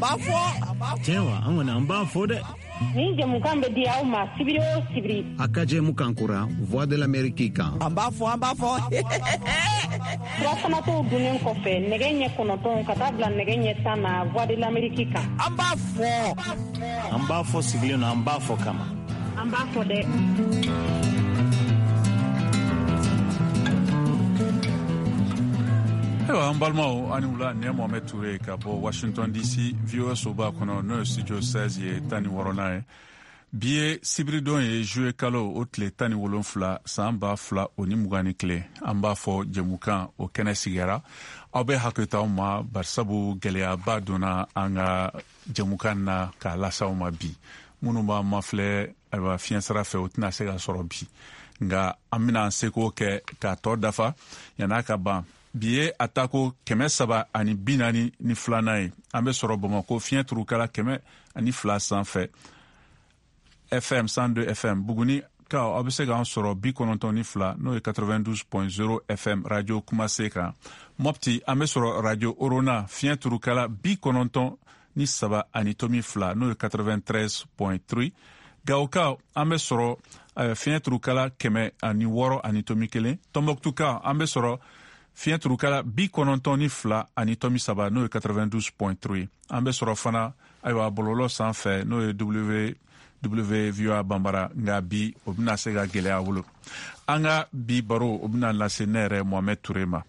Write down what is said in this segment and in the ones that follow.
ambafo Tewa angona ambafo de ni jamukan be dia o ma sibiri o sibiri akaje mukankura voix de l'Amérique kan ambafo Rasana to dunen ko fe negenye kono ton kata bla negenye sana voix de l'Amérique kan ambafo sigile no ambafo kama ambafo de An balimaw ani wula ne Mohamed Touré ka bɔ Washington DC VOA soba kɔnɔ n'o ye studio 16 ye 16 ye bi ye sibiridon ye juillet kalo o tile 17 san 2021 an b'a fɔ jɛmukan o kɛnɛ sigɛra aw bɛ hakilitaw ma barisabu gɛlɛyaba donna an ka jɛmukan na k'a lasaw ma bi minnu b'an mafilɛ ayiwa fiɲɛsira fɛ o tɛna se ka sɔrɔ bi nka an bɛna an seko kɛ k'a tɔ dafa yan'a ka ban bi ye atako 342 ni filanan ye an bɛ sɔrɔ Bamako fiɲɛ turukala 102 sanfɛ FM 102 FM Buguni kaw aw bɛ se k'an sɔrɔ 92 n'o ye 92.0 FM radio Kumase kan Mopti an bɛ sɔrɔ radio Orona fiɲɛ turukala 93 ani tomi 2 n'o ye 93.3 Gawokaw an bɛ sɔrɔ fiɲɛ turukala 106 ani tomi 1 Tombouctou kaw an bɛ sɔrɔ fiɲɛ turukala 92 ani tomi 3 n'o ye 92.3 an bɛ sɔrɔ fana ayiwa bɔlɔlɔ sanfɛ n'o ye www.voa banbara nka bi o bɛna se ka gɛlɛya bolo an ka bi baro o bɛna lase ne yɛrɛ Mohamed Touré ma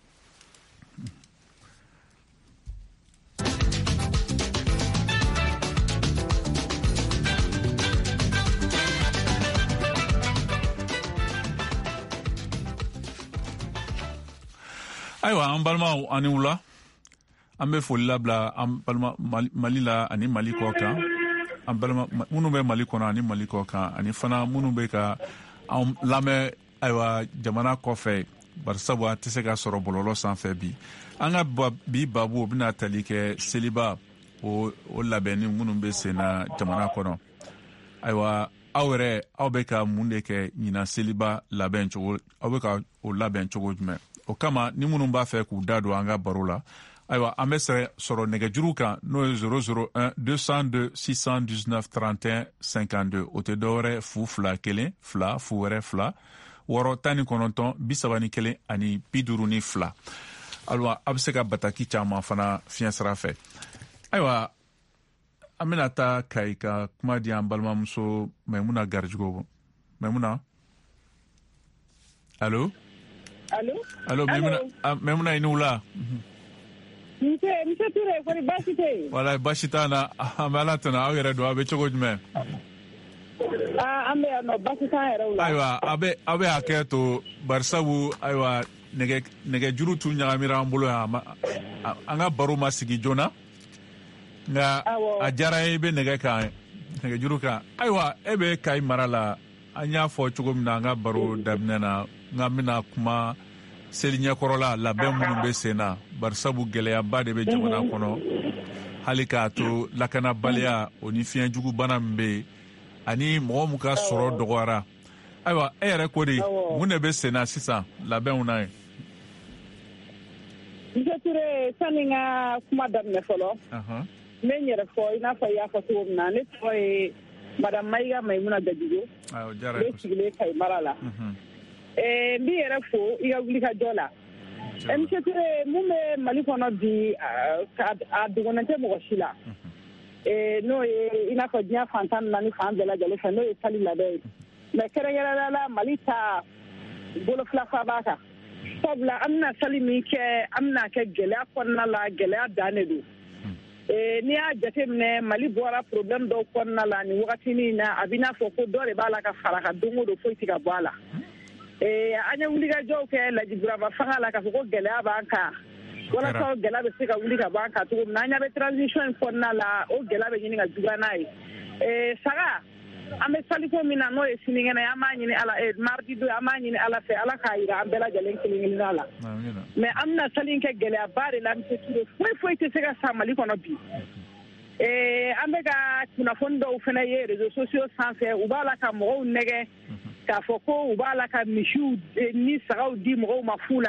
ayiwa an balimaw ani wula an bɛ foli labila an balima Mali la ani Mali kɔ kan an balima minnu bɛ Mali kɔnɔ ani Mali kɔ kan ani fana minnu bɛ ka an lamɛn ayiwa jamana kɔfɛ barisabu an tɛ se ka sɔrɔ bɔlɔlɔ sanfɛ bi an ka bi babu o bɛna tali kɛ seliba o labɛnni minnu bɛ sen na jamana kɔnɔ ayiwa aw yɛrɛ aw bɛ ka mun de kɛ ɲinan seliba labɛn cogo aw bɛ ka o labɛn cogo jumɛn o kama ni minnu b'a fɛ k'u da don an ka baro la ayiwa an bɛ sɔrɔ nɛgɛjuru kan n'o ye 001 202 619 31 52 o tɛ dɔwɛrɛ fu 2 1 2 fu wɛrɛ 2 6 19 31 ani 52 ayiwa a bɛ se ka bataki caman fana fiɲɛ sira fɛ ayiwa an bɛna taa Kayi ka kuma di an balimamuso Maimuna Garijugo Maimuna allo Maimuna i ni wula Nse Touré kɔni baasi tɛ yen wala baasi t'an na an bɛ Ala tanu aw yɛrɛ don a bɛ cogo jumɛn an bɛ yan nɔ baasi t'an yɛrɛw la ayiwa aw bɛ hakɛ to barisabu ayiwa nɛgɛjuru tun ɲagamira an bolo yan an ka baro ma sigi joona nka a diyara ye i bɛ nɛgɛjuru kan ayiwa e bɛ Kayi mara la an y'a fɔ cogo min na an ka baro daminɛ na nka bɛna kuma seli ɲɛkɔrɔla labɛn minnu bɛ sen na barisabu gɛlɛyaba de bɛ jamana kɔnɔ hali k'a to lakanabaliya o ni fiɲɛjugu bana min bɛ yen ani mɔgɔ min ka sɔrɔ dɔgɔyara ayiwa e yɛrɛ ko de mun de bɛ sen na sisan labɛnw na ye Nse Touré sani n ka kuma daminɛ fɔlɔ n bɛ n yɛrɛ fɔ i n'a fɔ i y'a fɔ cogo min na ne tɔgɔ ye Madame Mayiga Maimuna Gajigo ne sigilen Kayi mara la n b'i yɛrɛ fo i ka wulikajɔ la Nse Touré mun bɛ Mali kɔnɔ bi a dogonnen tɛ mɔgɔ si la n'o ye i n'a fɔ diɲɛ fan 14 fan bɛɛ lajɛlen fɛ n'o ye sali labɛn ye mais kɛrɛnkɛrɛnnenya la Mali ta bolofilafa b'a kan sabula an bɛna sali min kɛ an bɛna kɛ gɛlɛya kɔnɔna la gɛlɛya dan de don n'i y'a jateminɛ Mali bɔra problème dɔw kɔnɔna la ni wagatinin na a bɛ n'a fɔ ko dɔ de b'a la ka fara ka don o don foyi tɛ ka bɔ a la an ye wulikajɔw kɛ Lajiburaba fanga la k'a fɔ ko gɛlɛya b'an kan walasa gɛlɛya bɛ se ka wuli ka bɔ an kan cogo min na an ɲɛ bɛ transition in kɔnɔna la o gɛlɛya bɛ ɲini ka juguya n'a ye saga an bɛ saliko min na n'o ye sinikɛnɛ an b'a ɲini Ala mardi don an b'a ɲini Ala fɛ Ala k'a jira an bɛɛ lajɛlen kelen-kelenna la mais an bɛna sali in kɛ gɛlɛyaba de la Monsieur Touré foyi tɛ se ka sa Mali kɔnɔ bi an bɛ ka kunnafoni dɔw fana ye réseaux sociaux sanfɛ u b'a la ka mɔgɔw nɛgɛ k'a fɔ ko u b'a la ka misiw ni sagaw di mɔgɔw ma fu la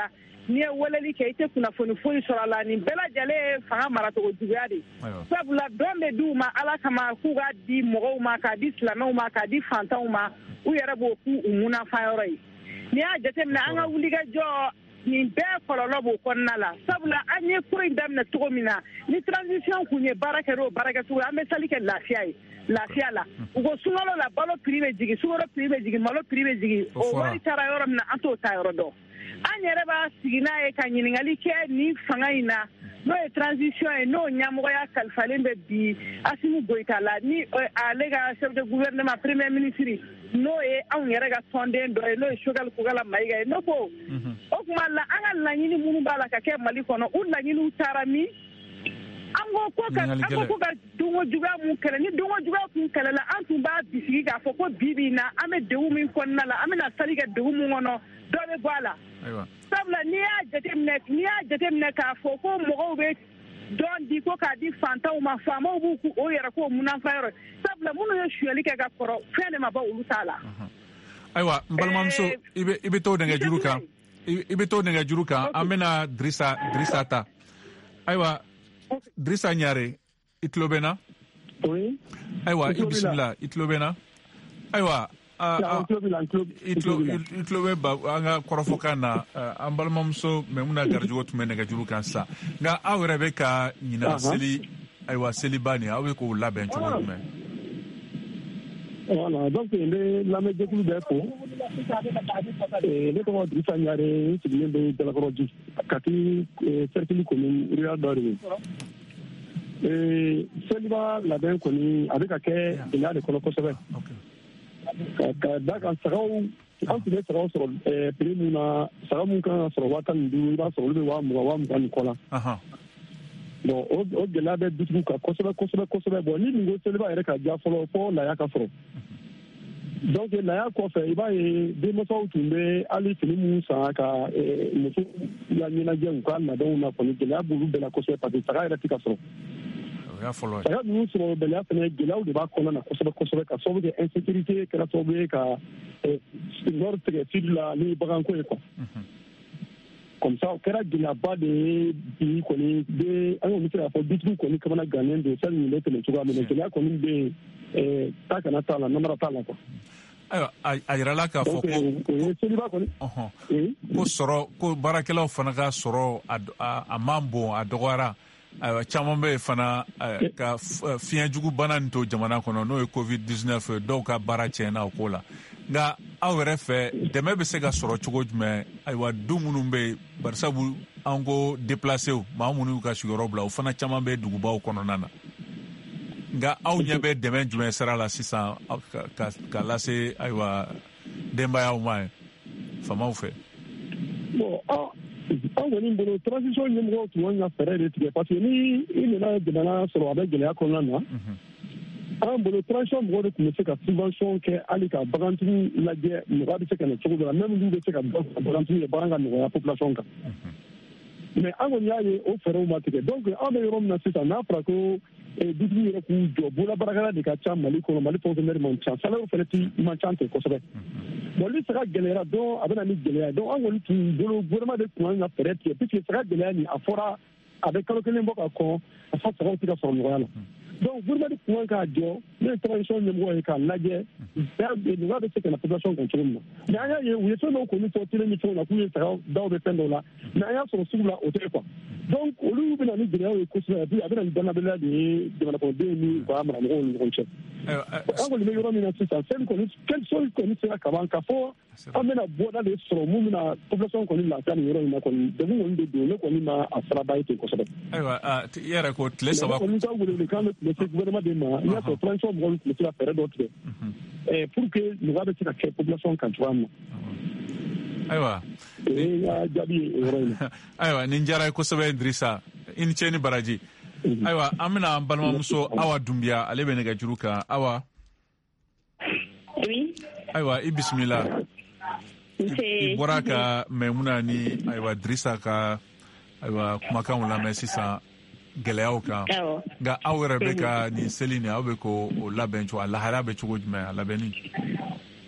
ni walali ke ite kuna foni sura la ni bela jale fanga marato juya de sabula dombe duma ala kama ku ga di mo ma ka di islamau ma ka di fantau ma u yara bo ku umuna fayore ni a jate na anga wuliga jo ni be kololo bo konna la sabula anye kuri damna to mina ni transition kunye barakero barakatu ambe salike lafiya la ugo sungalo la balo privé jigi sungalo privé jigi malo privé jigi o wari tara yoro na anto ta yoro do anyere ba sigina e kanyini ngali ke ni fanga ina no e transition e no nyamogo ya kalfalembe bi asimu goita la ni alega chef de gouvernement premier ministre no e an yere ga sonde do e no e shogal kugala maiga no bo o kuma la anga la nyini munu bala ka ke mali kono u la nyini utarami ango ko ka dungo juga mu kala ni dungo juga ku kala la an tun ba bisigi ka fo ko bibi na ame dewu min konna la ame na saliga dewu mu ngono do be bala aywa sabla ni ya jatemne ka fo ko mo be don di ko ka di fanta o ma fama bu ku o yara ko munan fayro sabla munu yo shuali ka ga koro fene ma ba ulu sala aywa mbalmamso ibe to denga juruka amena drisa ta aywa Drissa Nyare itlobena oui aywa bismillah itlobena aywa itlobe ba anga korofoka na ambalmamso memuna garjugo tumene ga jurukan sa nga awre be ka nyina seli aywa selibani awe ko laben chugo men voilà donc la me dekulu be ko le ko Drissa Nyare siglembe de la Goroji kati cercle commune rural d'Orient seliba la ben ko ni avec ke ila de ko sebe ka da kan sagaw an tun bɛ sagaw sɔrɔ prix mun na saga mun kan ka sɔrɔ 15,000 i b'a sɔrɔ olu bɛ 20,000 ni kɔ la bon o gɛlɛya bɛ dutigiw kan kosɛbɛ bon ni nin ko seliba yɛrɛ ka diya fɔlɔ fɔ laya ka sɔrɔ donc laya kɔfɛ i b'a ye denmansaw tun bɛ hali fini mun san ka muso ya ɲɛnajɛ u ka labɛnw na kɔni gɛlɛya b'olu bɛɛ la kosɛbɛ parce que saga yɛrɛ tɛ ka sɔrɔ saga ninnu sɔrɔ bɛlɛya fana gɛlɛyaw de b'a kɔnɔna na kosɛbɛ ka sababu kɛ insécurité kɛra sababu ye ka nord tigɛ sud la ni baganko ye quoi comme ça o kɛra gɛlɛyaba de ye bi kɔni an y'olu se k'a fɔ dutigiw kɔni kamana gannen don sani nin bɛ tɛmɛ cogoya min na gɛlɛya kɔni bɛ yen taa kana t'a la namara t'a la quoi. ayiwa a yirala k'a fɔ ko sɔrɔ ko baarakɛlaw fana ka sɔrɔ a man bon a dɔgɔyara ayiwa caman bɛ fana ka fiɲɛ jugu bana nin to jamana kɔnɔ n'o ye covid-19 dɔw ka baara tiɲɛna o ko la nka aw yɛrɛ fɛ dɛmɛ bɛ se ka sɔrɔ cogo jumɛn ayiwa du minnu bɛ yen barisabu an ko déplacéw maa minnu y'u ka sigiyɔrɔ bila o fana caman bɛ dugubaw kɔnɔna na nka aw ɲɛ bɛ dɛmɛ jumɛn sira la sisan ka lase ayiwa denbayaw ma famaw fɛ. an kɔni bolo transition ɲɛmɔgɔw tun ka fɛɛrɛ de tigɛ parce que ni i nana jamana sɔrɔ a bɛ gɛlɛya kɔnɔna na an bolo transition mɔgɔw de tun bɛ se ka subvention kɛ hali ka bagantigiw lajɛ mɔgɔ bɛ se ka na cogo dɔ la même n'u bɛ se ka bagantigiw ye bagan ka nɔgɔya population kan mais an kɔni y'a ye o fɛɛrɛw ma tigɛ donc an bɛ yɔrɔ min na sisan n'a fɔra ko dutigi yɛrɛ k'u jɔ bololabaarakɛla de ka ca mali kɔnɔ mali fonctionnaire man ca salaire fana man ca ten kosɛbɛ bon ni saga gɛlɛyara dɔn a bɛ na ni gɛlɛya donc an kɔni tun bolo gouvernement de tun kan ka fɛɛrɛ tigɛ puisque saga gɛlɛya nin a fɔra a bɛ kalo kelen bɔ ka kɔn a fɔ sagaw tɛ ka sɔrɔ nɔgɔya la donc gouvernement de tun kan k'a jɔ ne ye transition ɲɛmɔgɔ ye k'a lajɛ nɔgɔya bɛ se ka na population kan cogo min na mais an y'a ye u ye fɛn dɔw kɔni fɔ télé ni fɛnw na k'u ye saga daw bɛ fɛn dɔw la mais an y'a sɔrɔ sugu la o tɛ quoi donc olu bɛ na ni gɛlɛyaw ye kosɛbɛ puis a bɛ na ni danabaliya de ye jamanakɔnɔdenw ni u ka maramɔgɔw ni ɲɔgɔn cɛ an kɔni bɛ yɔrɔ min na sisan fɛn kɔni quelle chose kɔni sera kaban ka fɔ an bɛna bɔda de sɔrɔ mun bɛna population kɔni lafiya nin yɔrɔ in na kɔni degun kɔni de don ne kɔni ma a saraba ye ten kosɛbɛ. ayiwa i yɛrɛ ko tile saba. kɔni ka welewelekan bɛ tun bɛ se gouvernement de ma i y'a sɔrɔ transition mɔgɔw tun bɛ se ka fɛɛrɛ dɔ tigɛ pour que nɔgɔya bɛ se ka kɛ population kan cogoya min na. ayiwa ayiwa nin diyara ye kosɛbɛ Drissa i ni ce ni baraji ayiwa an bɛna an balimamuso Awa Dunbiya ale bɛ nɛgɛjuru kan Awa ayiwa i bisimila i bɔra ka Maimuna ni ayiwa Drissa ka ayiwa kumakanw lamɛn sisan gɛlɛyaw kan nka aw yɛrɛ bɛ ka nin seli nin aw bɛ k'o labɛn cogo a lahalaya bɛ cogo jumɛn a labɛnni.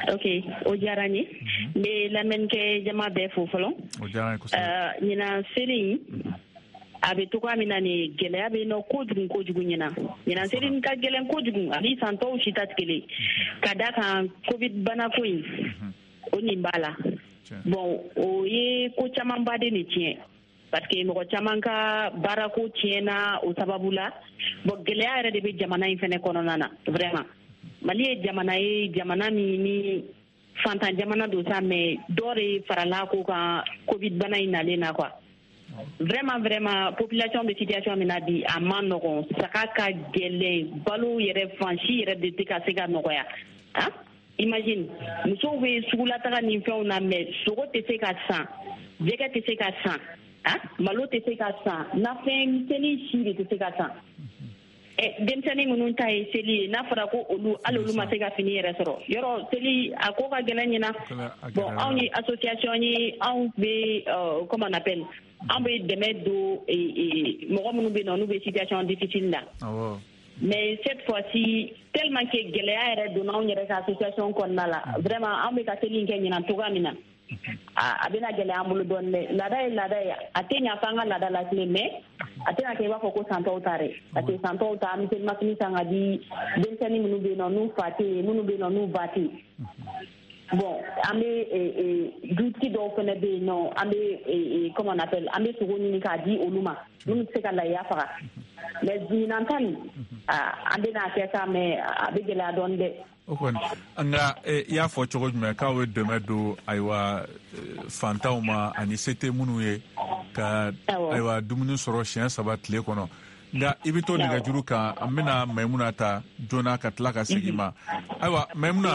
Ok, o diyara n ye n bɛ lamɛnnikɛ jama bɛɛ fo fɔlɔ. O diyara n ye kosɛbɛ. Ɲinan seli a bɛ togoya min na ni gɛlɛya bɛ yen nɔ kojugu ɲinan. Ɲinan seli ka gɛlɛn kojugu ani san tɔw si ta tɛ kelen ka da kan covid bana ko in o nin b'a la. Bon o ye ko camanba de ni tiɲɛ parce que mɔgɔ caman ka baarako tiɲɛna o sababu la. Bon gɛlɛya yɛrɛ de bɛ jamana in fɛnɛ kɔnɔna na vraiment. Mali ye jamana min ni fantan jamana don sa mais dɔ de farala ko kan covid bana in nalen na quoi. Vraiment population bɛ situation min na bi a man nɔgɔn saga ka gɛlɛn balo yɛrɛ fansi yɛrɛ de tɛ ka se ka nɔgɔya. Imagine musow bɛ sugulataga ni fɛnw na mais sogo tɛ se ka san jɛgɛ tɛ se ka san malo tɛ se ka san nafɛn misɛnnin si de tɛ se ka san. Denmisɛnnin minnu ta ye seli ye n'a fɔra ko hali olu ma se ka fini yɛrɛ sɔrɔ yɔrɔ seli a ko ka gɛlɛn ɲina. Bon anw ye association ye anw bɛ comment on appelle anw bɛ dɛmɛ don mɔgɔ minnu bɛ yen nɔ n'u bɛ situation difficile la. Mais cette fois-ci tellement que gɛlɛya yɛrɛ donna anw yɛrɛ ka association kɔnɔna la vraiment anw bɛ ka seli in kɛ ɲinan cogoya min na a bɛna gɛlɛya an bolo dɔɔnin dɛ. Laada ye laada ye a tɛ ɲa f'an ka laada la tile mais a tɛna kɛ i b'a fɔ ko santɔw ta dɛ parce que santɔw ta an bɛ selimafini san ka di denmisɛnnin minnu bɛ yen nɔ n'u fa tɛ yen minnu bɛ yen nɔ n'u ba tɛ yen. Bon an bɛ dutigi dɔw fana bɛ yen nɔ an bɛ comment on appelle an bɛ sogo ɲini k'a di olu ma minnu tɛ se ka lahiya faga mais ɲinan ta nin an bɛna kɛ sa mais a bɛ gɛlɛya dɔɔnin dɛ. O kɔni nka i y'a fɔ cogo jumɛn k'aw ye dɛmɛ don ayiwa fantanw ma ani se tɛ minnu ye ka ayiwa dumuni sɔrɔ siɲɛ 3 tile kɔnɔ nka i bɛ to nɛgɛjuru kan an bɛna Mayimuna ta joona ka tila ka segin ma ayiwa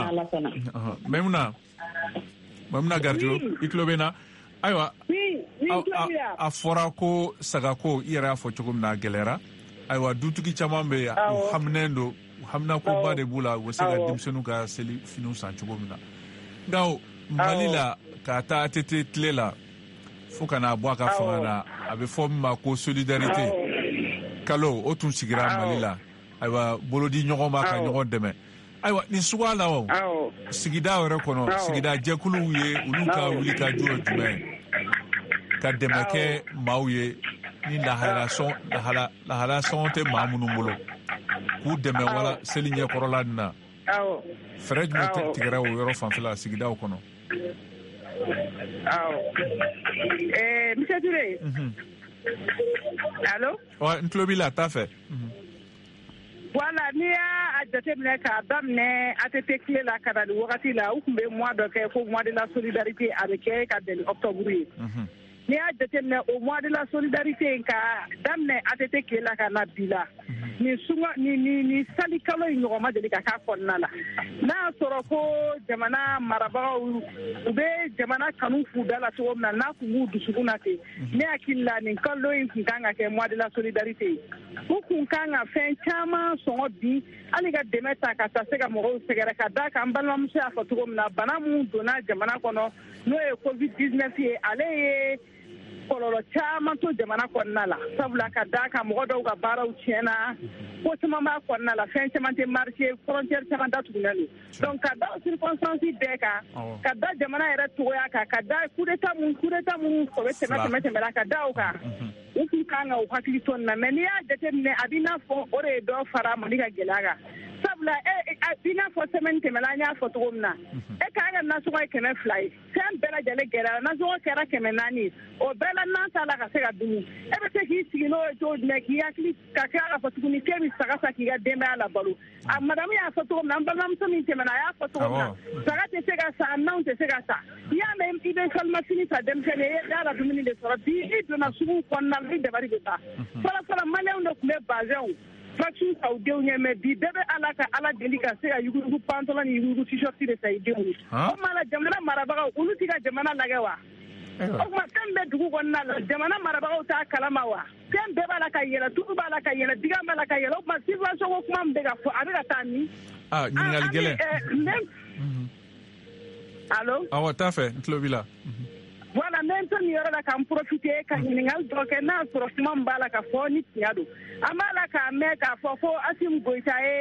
Mayimuna Garjo i tulo bɛ n na ayiwa a fɔra ko sagako i yɛrɛ y'a fɔ cogo min na a gɛlɛyara ayiwa dutigi caman bɛ yen u haminɛn don hamina koba de b'u la u bɛ se ka denmisɛnninw ka seli finiw san cogo min na nka Mali la ka taa ATT tile la fo ka n'a bɔ a ka fanga na a bɛ fɔ min ma ko solidarité kalo o tun sigira Mali la ayiwa bolodi ɲɔgɔn ma ka ɲɔgɔn dɛmɛ ayiwa nin suguya la o sigida yɛrɛ kɔnɔ sigida jɛkuluw ye olu ka wuli ka jɔ jumɛn ka dɛmɛ kɛ maaw ye ni lahala sɔngɔ tɛ maa minnu bolo k'u dɛmɛ wala seli ɲɛkɔrɔla nin na fɛɛrɛ jumɛn tigɛra o yɔrɔ fanfɛla sigidaw kɔnɔ. Monsieur Touré. Allo. N tulo b'i la taa fɛ. Voilà n'i y'a jateminɛ k'a daminɛ ATT tile la ka na nin wagati la u tun bɛ mois dɔ kɛ ko mois de la solidarité a bɛ kɛ ka bɛn ni octobre ye. N'i y'a jateminɛ o mois de la solidarité in ka daminɛ ATT tile la ka na bi la ni sali kalo in ɲɔgɔn ma deli ka k'a kɔnɔna la n'a y'a sɔrɔ ko jamana marabagaw u bɛ jamana kanu f'u da la cogo min na n'a tun b'u dusukun na ten ne hakili la nin kalo in tun kan ka kɛ mois de la solidarité ye u kun kan ka fɛn caman sɔngɔ bi hali ka dɛmɛ ta ka taa se ka mɔgɔw sɛgɛrɛ ka da kan balimamuso y'a fɔ cogo min na bana min donna jamana kɔnɔ n'o ye covid-19 ye ale ye kɔlɔlɔ caman to jamana kɔnɔna la sabula ka da kan mɔgɔ dɔw ka baaraw tiɲɛna ko caman b'a kɔnɔna la fɛn caman tɛ marché frontière caman datugulen don donc ka da circonstance bɛɛ kan ka da jamana yɛrɛ cogoya kan ka da coup d'état minnu o bɛ tɛmɛla ka da o kan u tun kan ka u hakili to nin na mais n'i y'a jateminɛ a b'i n'a fɔ o de ye dɔ fara Mali ka gɛlɛya kan sabula i n'a fɔ semaine tɛmɛla an y'a fɔ cogo min na e ka ka nasɔngɔ ye 200 ye fɛn bɛɛ lajɛlen gɛlɛyara nasɔngɔ kɛra 400 ye o bɛɛ la n'an t'a la ka se ka dun e bɛ se k'i sigi n'o ye cogo jumɛn k'i hakili ka kɛ ka fɔ tuguni k'e bɛ saga sa k'i ka denbaya labalo a madamu y'a fɔ cogo min na an balimamuso min tɛmɛna a y'a fɔ cogo min na saga tɛ se ka sa nanw tɛ se ka sa i y'a mɛn i bɛ salimafini ta denmisɛnnin ye i y'a la dumuni de sɔrɔ bi i donna sugu kɔnɔna la i dabali bɛ taa fɔlɔfɔlɔ maliyɛnw de tun bɛ bazɛnw vaccine ta u denw ɲɛ mais bi bɛɛ bɛ ala deli ka se ka yuguyugu pantalon ni yuguyugu t-shirt de ta i denw ye o tuma la jamana marabagaw olu tɛ ka jamana lajɛ wa o tuma fɛn bɛ dugu kɔnɔna la jamana marabagaw t'a kalama wa fɛn bɛɛ b'a la ka yɛlɛ tulu b'a la ka yɛlɛ diga b'a la ka yɛlɛ o tuma subvention ko kuma min bɛ ka fɔ a bɛ ka taa min ɲininkali gɛlɛn allo awɔ taa fɛ n tulo b'i la voilà n bɛ n to nin yɔrɔ la ka n profiter ka ɲininkali dɔ kɛ n'a sɔrɔ kuma min b'a la ka fɔ ni tiɲɛ don an b'a la k'a mɛn k'a fɔ ko Asimu Goyita ye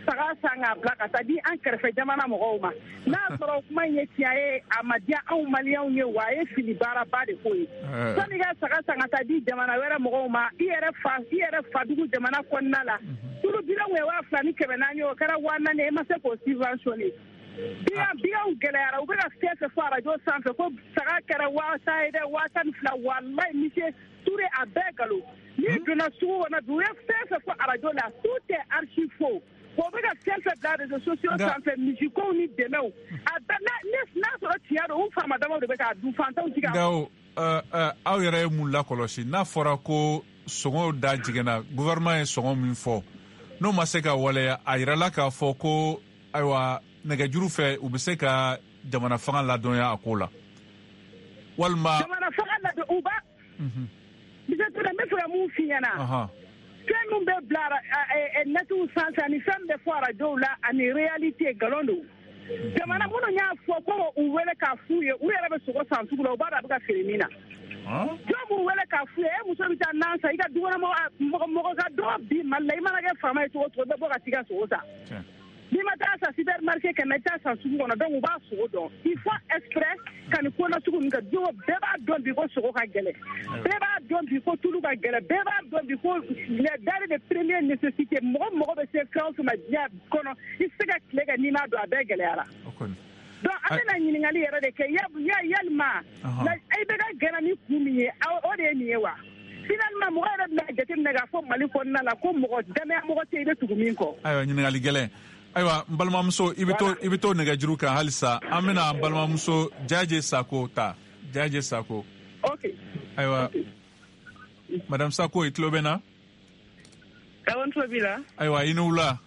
saga sanga bila ka taa di an kɛrɛfɛ jamana mɔgɔw ma n'a sɔrɔ kuma in ye tiɲɛ ye a ma diya anw maliyɛnw ye wa a ye fili baaraba de k'o ye sani ka saga san ka taa di jamana wɛrɛ mɔgɔw ma i yɛrɛ fadugu jamana kɔnɔna la tulu bilanw ye 2,400 ye o kɛra 4,000 e ma se k'o subventionner bigaw gɛlɛyara u bɛ ka fɛn fɛn fɔ arajo sanfɛ ko saga kɛra 1000 ye dɛ 12,000 walayi monsieur Touré a bɛɛ galo n'i donna sugu kɔnɔ bi u ye fɛn fɛn fɔ arajo la tout est archi faux o bɛ ka fɛn fɛn bila réseaux sociaux sanfɛ misikow ni dɛmɛw a bɛɛ n'a sɔrɔ tiɲɛ don u faama damaw de bɛ k'a dun fantanw ti ka aw yɛrɛ ye mun lakɔlɔsi n'a fɔra ko sɔngɔw da jiginna gouvernement ye sɔngɔ min fɔ n'o ma se ka waleya a yirala k'a fɔ ko ayiwa nɛgɛjuru fɛ u bɛ se ka jamana fanga ladɔnya a ko la walima jamana fanga ladɔn u ba bisa tura n bɛ fɛ ka mun f'i ɲɛna fɛn min bɛ bila netiw sanfɛ ani fɛn min bɛ fɔ arajow la ani réalité nkalon don jamana minnu y'a fɔ ko u wele k'a f'u ye u yɛrɛ bɛ sogo san sugu la u b'a dɔn a bɛ ka feere min na jɔn b'u wele k'a f'u ye e muso bɛ taa nan san i ka dukɔnɔmɔgɔ ka dɔgɔ bi Mali la i mana kɛ faama ye cogo o cogo i bɛ bɔ ka t'i ka sogo san n'i ma taa san supermarché kɛmɛ i taa san sugu kɔnɔ donc u b'a sogo dɔn il faut exprès ka nin ko na sugu ninnu kɛ don bɛɛ b'a dɔn bi ko sogo ka gɛlɛn bɛɛ b'a dɔn bi ko tulu ka gɛlɛn bɛɛ b'a dɔn bi ko les denrées de première nécessité mɔgɔ bɛ se fɛn o fɛn ma diɲɛ kɔnɔ i se ka tile kɛ n'i m'a dɔn a bɛɛ gɛlɛyara donc an bɛna ɲininkali yɛrɛ de kɛ yalima i bɛ ka gɛrɛ ni kun min ye o de ye nin ye wa finalement mɔgɔ yɛrɛ bɛna jateminɛ k'a fɔ Mali kɔnɔna la ko danaya mɔgɔ tɛ i bɛ tugu min kɔ ayiwa ɲininkali gɛlɛn ayiwa n balimamuso i bɛ to nɛgɛjuru kan halisa an bɛna n balimamuso Jaje Sako ta Jaje Sako ayiwa madame Sako i tulo bɛ n na awɔ n tulo b'i la ayiwa i ni wula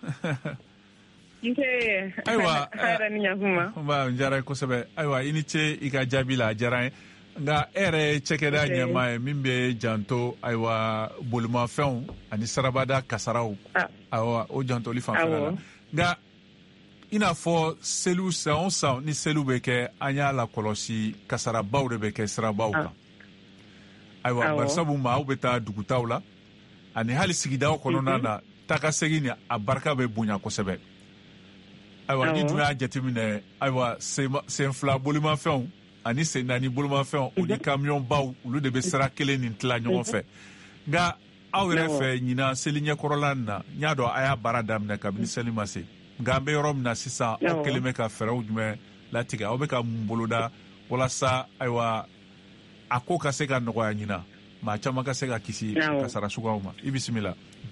ayiwa n diyara ye kosɛbɛ ayiwa i ni ce i ka jaabi la a diyara n ye nka e yɛrɛ ye cɛkɛda ɲɛmaa ye min bɛ janto ayiwa bolimafɛnw ani sarabada kasaraw ayiwa o jantoli fanfɛla la nka i n'a fɔ seliw san o san ni seliw bɛ kɛ an y'a lakɔlɔsi kasarabaw de bɛ kɛ sirabaw kan ayiwa barisabu ma aw bɛ taa dugutaw la ani hali sigidaw kɔnɔna na taakasegin ni a barika bɛ bonya kosɛbɛ ayiwa ni tun y'a jateminɛ ayiwa sen fila bolimafɛnw ani sen naani bolimafɛnw o ni kamiyɔn baw olu de bɛ sira kelen nin tila ɲɔgɔn fɛ nka aw yɛrɛ fɛ ɲinan seli ɲɛkɔrɔla na n y'a dɔn a y'a baara daminɛ kabini seli ma se nka an bɛ yɔrɔ min na sisan aw kelen bɛ ka fɛɛrɛw jumɛn latigɛ aw bɛ ka mun boloda walasa ayiwa a ko ka se ka nɔgɔya ɲinan maa caman ka se ka kisi kasara suguyaw ma i bisimila.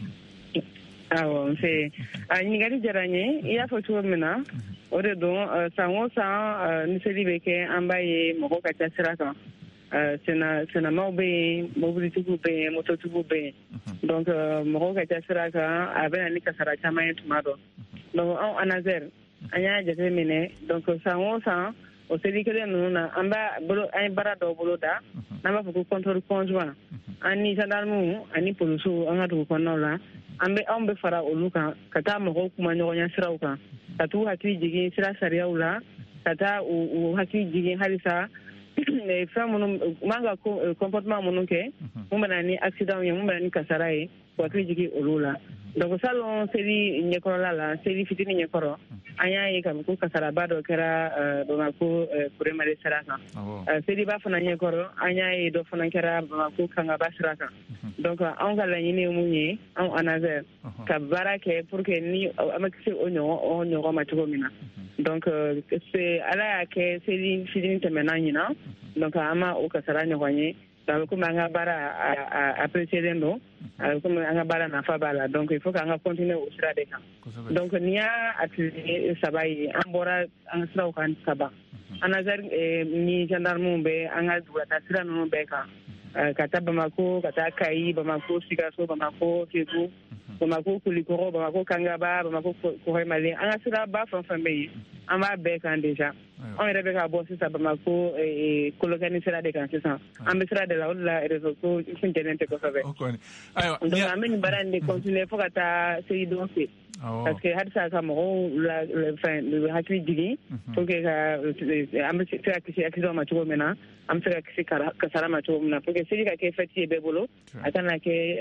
awɔ nse ɲininkali diyara n ye i y'a fɔ cogo min na o de don san o san ni seli bɛ kɛ an b'a ye mɔgɔw ka ca sira kan senamaw bɛ yen mobilitigiw bɛ yen mototigiw bɛ yen donc mɔgɔw ka ca sira kan a bɛ na ni kasara caman ye tuma dɔ donc anw ANASER an y'a jate minɛ donc san o san o seli kelen ninnu na an ye baara dɔw bolo da n'an b'a fɔ ko contrôle conjoint an ni gendarmew ani polisiw an ka dugu kɔnɔnaw la anw bɛ fara olu kan ka taa mɔgɔw kuma ɲɔgɔnya siraw kan ka t'u hakili jigin sira sariyaw la ka taa u hakili jigin halisa fɛn minnu u man ka comportement minnu kɛ mun bɛ na ni accident ye mun bɛ na ni kasara ye u hakili jigin olu la donc salon seli ɲɛkɔrɔla la seli fitinin ɲɛkɔrɔ an y'a ye k'a fɔ ko kasaraba dɔ kɛra Bamako Kuremale sira kan seliba fana ɲɛkɔrɔ an y'a ye dɔ fana kɛra Bamako Kangaba sira kan donc anw ka laɲini ye mun ye anw ANASER ka baara kɛ pour que ni an bɛ kisi o ɲɔgɔn ma cogo min na donc ala y'a kɛ seli fitinin tɛmɛna ɲinan donc an ma o kasara ɲɔgɔn ye a bɛ komi an ka baara apprécielen don a bɛ komi an ka baara nafa b'a la donc il faut k'an ka continuer o sira de kan donc n'i y'a atelier 3 ye an bɔra an ka siraw kan 3 ANASER ni gendarmew bɛ an ka dugulata sira ninnu bɛɛ kan ka taa Bamako ka taa Kayi Bamako Sikaso Bamako Sékou Bamako Kulikɔrɔ Bamako Kangaba Bamako Kuremale an ka siraba fɛn o fɛn bɛ yen an b'a bɛɛ kan déjà on yɛrɛ bɛ ka bɔ sisan Bamako kolokani sira de kan sisan an bɛ sira de la o de la réseau ko funtɛnen tɛ kosɛbɛ donc an bɛ nin baara in de continuer fo ka taa selidon fɛ parce que halisa ka mɔgɔw hakili jigin pour que an bɛ se ka kisi accident ma cogo min na an bɛ se ka kisi kasara ma cogo min na pour que seli ka kɛ fête ye bɛɛ bolo a kana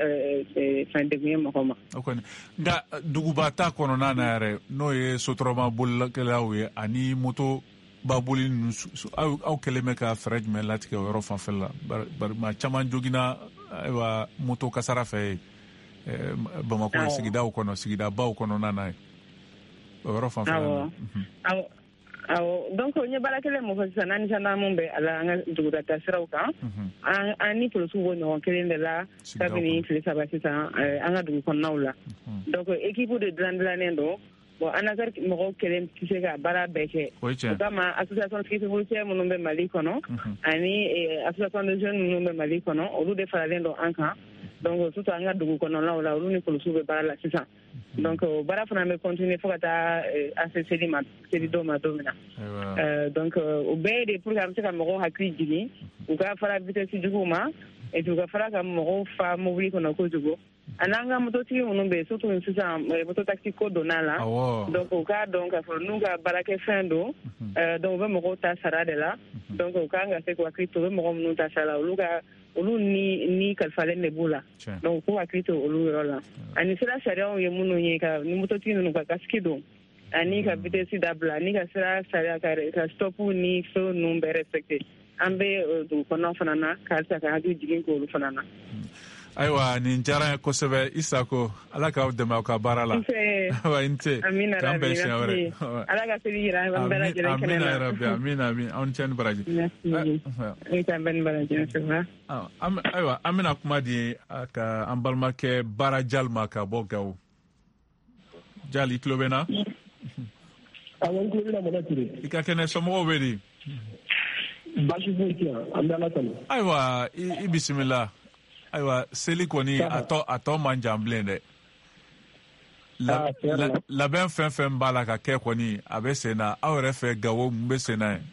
kɛ fɛn degun ye mɔgɔ ma. Nka duguba ta kɔnɔna na yɛrɛ n'o ye sotarama bolilakɛlaw ye ani moto ba boli aw kɛlen bɛ ka fɛɛrɛ jumɛn latigɛ o yɔrɔ fanfɛla la bari maa caman joginna ayiwa moto kasara fɛ Bamako sigidaw kɔnɔ sigidabaw kɔnɔna na o yɔrɔ fanfɛla la. Awɔ donc n ye baara kelen mun fɔ sisan n'an ni gendarme bɛ ala an ka dugutaga siraw kan an ni polisiw bɔ ɲɔgɔn kelen de la kabini tile 3 sisan an ka dugu kɔnɔnaw la donc équipe de dilannen don bon ANASER mɔgɔw kelen tɛ se ka baara bɛɛ kɛ o kama association sécurité minnu bɛ Mali kɔnɔ ani association de jeunes minnu bɛ Mali kɔnɔ olu de faralen don an kan donc surtout an ka dugu kɔnɔnaw la olu ni polisiw bɛ baara la sisan donc baara fana bɛ continuer fo ka taa selidon ma don min na donc o bɛɛ de pour que a bɛ se ka mɔgɔw hakili jigin u ka fara vitesse juguw ma et puis u ka fara ka mɔgɔw fa mobili kɔnɔ kojugu ani an ka mototigi minnu bɛ yen surtout sisan mototaxi ko donna la donc u k'a dɔn k'a fɔ n'u ka baarakɛfɛn don donc u bɛ mɔgɔw ta sara de la donc u kan ka se k'u hakili to u bɛ mɔgɔ minnu ta sara la olu ni kalifalen de b'u la donc k'u hakili to olu yɔrɔ la ani sira sariyaw ye minnu ye ni mototigi ninnu ka kasiki don ani ka vitesse dabila ani ka sira sariya ka stop ni fɛn ninnu bɛɛ respecté an bɛ dugu kɔnɔnaw fana na ka halisa ka hakili jigin k'olu fana na. Ayiwa nin diyara n ye kosɛbɛ Isako ala k'aw dɛmɛ aw ka baara la amina k'an bɛn siɲɛ wɛrɛ ala ka seli yira an bɛɛ lajɛlen kɛnɛ na amina aw ni cɛ ni baraji ayiwa an bɛna kuma di ka an balimakɛ Bara Jal ma ka bɔ Gawo Jal i tulo bɛ n na i ka kɛnɛ somɔgɔw bɛ di baasi foyi tɛ yan an bɛ ala tanu ayiwa i bisimila ayiwa seli kɔni a tɔ man jan bilen dɛ labɛn fɛn fɛn b'a la ka kɛ kɔni a bɛ sen na aw yɛrɛ fɛ Gawo mun bɛ sen na yen.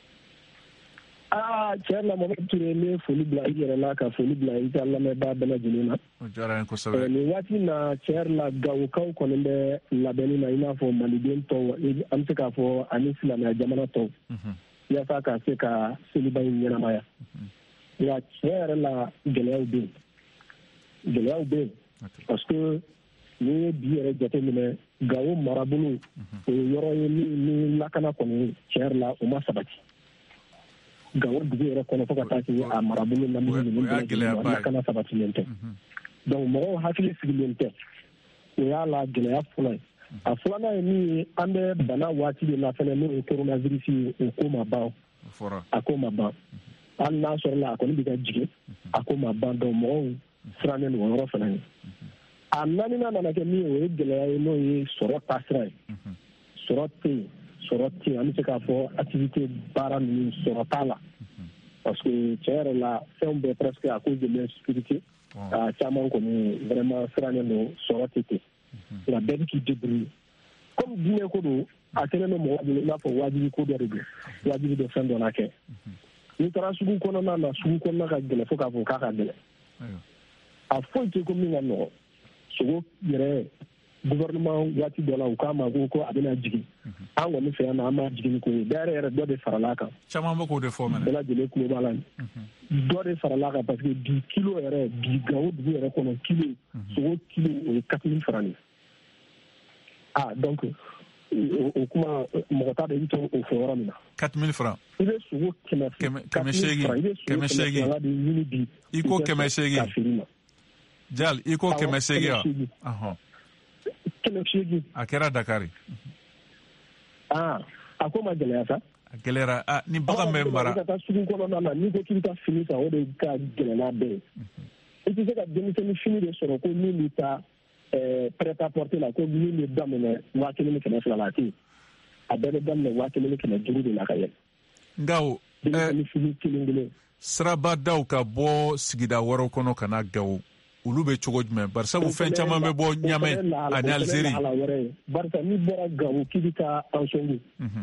Tiɲɛ na Mamadu Ture ne foli bila i yɛrɛ la ka foli bila i ka lamɛnbaa bɛɛ lajɛlen na. O diyara n ye kosɛbɛ. Nin waati na tiɲɛ yɛrɛ la Gawokaw kɔni bɛ labɛnni na i n'a fɔ maliden tɔw an bɛ se k'a fɔ ani silamɛya jamana tɔw yaasa ka se ka seliba in ɲɛnamaya. Nka tiɲɛ yɛrɛ la gɛlɛyaw bɛ yen parce que n'i ye bi yɛrɛ jateminɛ Gawo marabolo o ye yɔrɔ ye ni lakana kɔni tiɲɛ yɛrɛ la o ma sabati. Gawo dugu yɛrɛ kɔnɔ fo ka taa se a marabolo lamini ninnu bɛɛ lakana sabatilen tɛ donc mɔgɔw hakili sigilen tɛ o y'a la gɛlɛya fɔlɔ ye a filanan ye min ye an bɛ bana waati de la fɛnɛ n'o ye coronavirus ye o ko ma ban a ko ma ban hali n'a sɔrɔ la a kɔni bɛ ka jigin a ko ma ban donc mɔgɔw sirannen don o yɔrɔ fana ye a naaninan nana kɛ min ye o ye gɛlɛya ye n'o ye sɔrɔ taasira ye sɔrɔ tɛ yen an bɛ se k'a fɔ activité baara ninnu sɔrɔ t'a la parce que tiɲɛ yɛrɛ la fɛnw bɛɛ presque à cause de l'insécurité a caman kɔni vraiment sirannen don sɔrɔ tɛ ten nka bɛɛ bɛ k'i débrouiller comme diinɛ ko don a kɛlen bɛ mɔgɔ bolo i n'a fɔ wajibi ko dɔ de don wajibi bɛ fɛn dɔ la kɛ n'i taara sugu kɔnɔna na sugu kɔnɔna ka gɛlɛn fo k'a fɔ k'a ka gɛlɛn a foyi tɛ ko min ka nɔgɔ sogo yɛrɛ gouvernement waati dɔ la u k'a ma ko a bɛna jigin an kɔni fɛ yan na an b'a jigin ko ye d'ailleurs yɛrɛ dɔ de farala kan caman bɛ k'o de fɔ mɛnɛ bɛɛ lajɛlen tulo b'a la dɔ de farala kan parce que bi kilo yɛrɛ bi Gawo dugu yɛrɛ kɔnɔ kilo sogo kilo o ye 4000 francs de donc o kuma mɔgɔ t'a dɔn i bɛ to o fɔ yɔrɔ min na 4000 francs i bɛ sogo 800 i ko 800 Jal i ko 800 wa 800 a kɛra Dakari a ko ma gɛlɛya sa a gɛlɛyara ni bagan bɛ mara ka taa sugu kɔnɔna na n'i ko k'i bɛ taa fini san o de ka gɛlɛn n'a bɛɛ ye i tɛ se ka denmisɛnnin fini de sɔrɔ ko min bɛ taa prêt-à-porter la ko min bɛ daminɛ 1500 la a tɛ yen a bɛɛ bɛ daminɛ 1500 de la ka yɛlɛ nka o denmisɛnnin fini kelen sirabadaw ka bɔ sigida wɛrɛw kɔnɔ ka na Gawo olu bɛ cogo jumɛn bari sabu fɛn caman bɛ bɔ Ɲamɛ ani Alizeri barisa n'i bɔra Gawo k'i bɛ taa Ansongo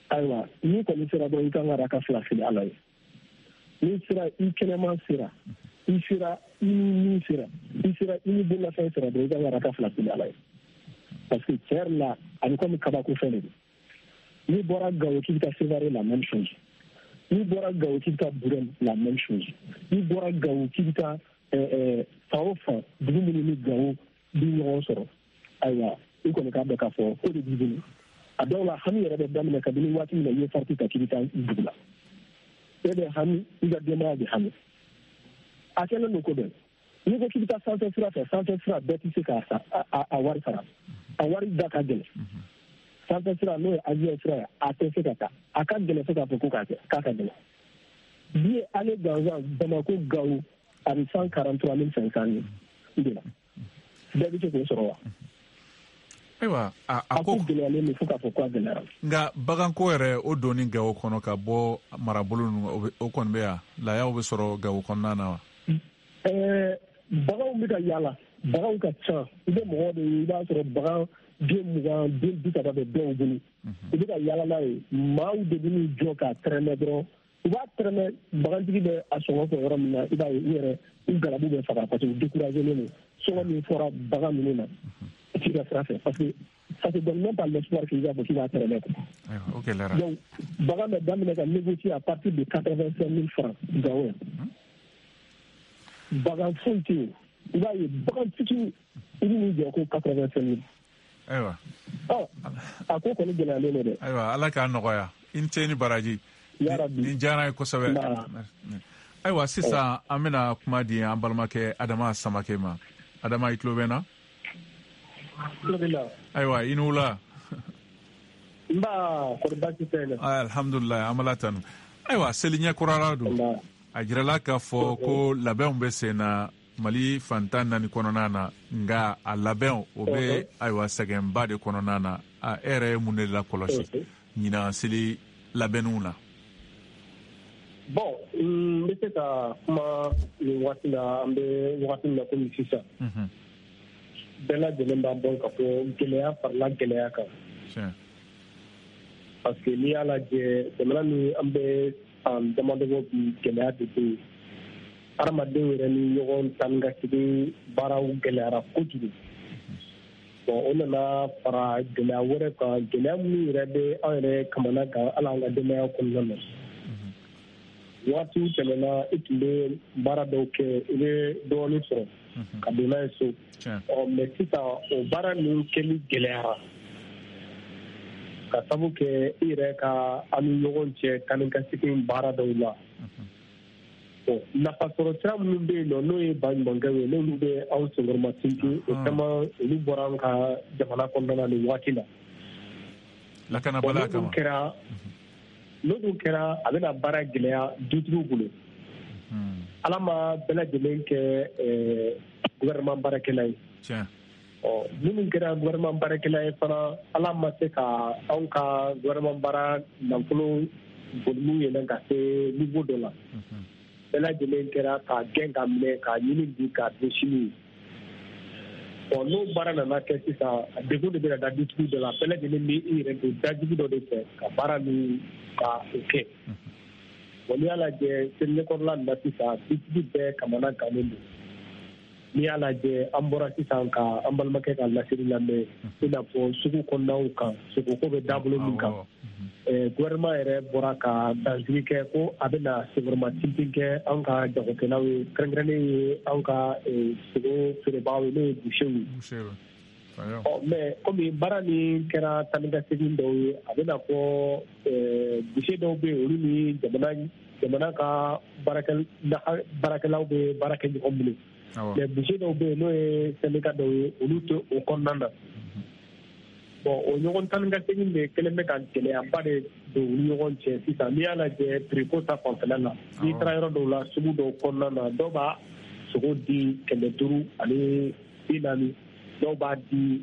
ayiwa ni kɔni sera dɔrɔn i kan ka ka fila fili ala ye ni sera i kɛnɛman sera i sera i ni sera i sera i ni bololafɛn sera dɔrɔn i kan ka ka fila fili ala ye parce que tiɲɛ yɛrɛ la a bɛ komi kabako fɛn de don n'i bɔra Gawo k'i bɛ taa Sévaré la même chose n'i bɔra Gawo k'i bɛ taa Burel la même chose n'i bɔra Gawo k'i bɛ taa fan o fan dugu minnu ni Gawo bi ɲɔgɔn sɔrɔ ayiwa i kɔni k'a dɔn k'a fɔ ko de b'i bolo a dɔw la hami yɛrɛ bɛ daminɛ kabini waati min na i ye farati ta k'i bɛ taa dugu la e bɛ hami i ka denbaya bɛ hami a kɛlen don ko bɛɛ n'i ko k'i bɛ taa sanfɛ sira fɛ sanfɛ sira bɛɛ tɛ se k'a wari sara a wari da ka gɛlɛn sanfɛ sira n'o ye avion sira ye a tɛ se ka taa a ka gɛlɛn fo k'a fɔ ko k'a ka gɛlɛn bi ye ale gansan Bamako Gawo a bɛ 143 500 ye de la bɛɛ bɛ se k'o sɔrɔ wa ayiwa a ko gɛlɛyalen don fo k'a fɔ ko a gɛlɛyara nka baganko yɛrɛ o donni Gawo kɔnɔ ka bɔ marabolo ninnu o kɔni bɛ yan layaw bɛ sɔrɔ Gawo kɔnɔna na wa baganw bɛ ka yaala baganw ka ca i bɛ mɔgɔ de ye i b'a sɔrɔ bagan den 20 den 30 bɛ dɔw bolo u bɛ ka yaala n'a ye maaw de bɛ n'u jɔ k'a tɛrɛmɛ dɔrɔn u b'a tɛrɛmɛ bagantigi bɛ a sɔngɔ fɔ yɔrɔ min na i b'a ye u yɛrɛ u garabu bɛ faga parce que u découragélen don sɔngɔ min fɔra bagan ninnu na ci ka sira fɛ parce que ça te donne même pas l'espoir qu'il va k'i b'a tɛrɛmɛ donc bagan bɛ daminɛ ka négocier à partir de 85 000 francs Gawo bagan foyi tɛ yen i b'a ye bagan fitinin i bɛ n'i jɔ ko 85 000 ayiwa a ko kɔni gɛlɛyalen don dɛ ayiwa ala k'a nɔgɔya i ni ce ni baraji nin diyara ye kosɛbɛ ayiwa sisan an bɛna kuma di an balimakɛ Adama Samakɛ ma Adama i tulo bɛ n na ayiwa i ni wula nba kɔri baasi tɛ yen alhamdulilayi an b'ala tanu ayiwa seli ɲɛ kurara don a jirala k'a fɔ ko labɛnw bɛ sen na Mali fantan 4 kɔnɔna na nka a labɛnw o bɛ ayiwa sɛgɛnba de kɔnɔna na e yɛrɛ ye mun de la kɔlɔsi ɲinan seli labɛnniw na bon n bɛ se ka kuma nin waati la an bɛ wagati min na komi sisan bɛɛ lajɛlen b'a dɔn ka fɔ gɛlɛya farala gɛlɛya kan parce que n'i y'a lajɛ jamana min an bɛ san damadɔ bi gɛlɛya de bɛ yen adamadenw yɛrɛ ni ɲɔgɔn tan ka segin baaraw gɛlɛyara kojugu bon o nana fara gɛlɛya wɛrɛ kan gɛlɛya minnu yɛrɛ bɛ an yɛrɛ kamana kan hali an ka denbaya kɔnɔna na waatiw tɛmɛna i tun bɛ baara dɔw kɛ i bɛ dɔɔnin sɔrɔ ka don n'a ye so mɛ sisan o baara ninnu kɛli gɛlɛyara ka sabu kɛ i yɛrɛ ka an ni ɲɔgɔn cɛ tan ni ka segin baara dɔw la nafasɔrɔ sira minnu bɛ yen nɔ n'o ye baɲumankɛw ye n'olu bɛ anw senkɔrɔma tintin o caman olu bɔra an ka jamana kɔnɔna nin waati la lakanabaliya kama n'o dun kɛra a bɛna baara gɛlɛya dutigiw bolo ala ma bɛɛ lajɛlen kɛ gouvernement baarakɛla ye minnu kɛra gouvernement baarakɛla ye fana ala ma se ka anw ka gouvernement baara nafolo boliliw yɛlɛn ka se niveau dɔ la bɛɛ lajɛlen kɛra k'a gɛn ka minɛ k'a ɲini bi k'a don sini n'o baara nana kɛ sisan degun de bɛna da dutigi dɔ la bɛɛ lajɛlen bɛ i yɛrɛ don dajugu dɔ de fɛ ka baara min ka o kɛ n'i y'a lajɛ seli kɔnɔna na sisan dutigi bɛɛ kamana gannen don n'i y'a lajɛ an bɔra sisan ka an balimakɛ ka laseli lamɛn i n'a fɔ sugu kɔnɔnaw kan sogoko bɛ dabolo min kan gouvernement yɛrɛ bɔra ka dansigi kɛ ko a bɛna senkɔrɔma tintin kɛ an ka jagokɛlaw ye kɛrɛnkɛrɛnnen ye an ka sogo feerebagaw ye n'o ye boucher ye mais komi baara min kɛra tan ni ka segin dɔw ye a bɛna fɔ boucher dɔw bɛ yen olu ni jamana ka baarakɛlaw bɛ baara kɛ ɲɔgɔn bolo mais boucher dɔw bɛ yen n'o ye syndicat dɔw ye olu tɛ o kɔnɔna na bon o ɲɔgɔn tan ni ka segin de kɛlen bɛ ka gɛlɛyaba de don u ni ɲɔgɔn cɛ sisan n'i y'a lajɛ priko ta fanfɛla la n'i taara yɔrɔ dɔw la sugu dɔw kɔnɔna na dɔw b'a sogo di 500 ani 40 dɔw b'a di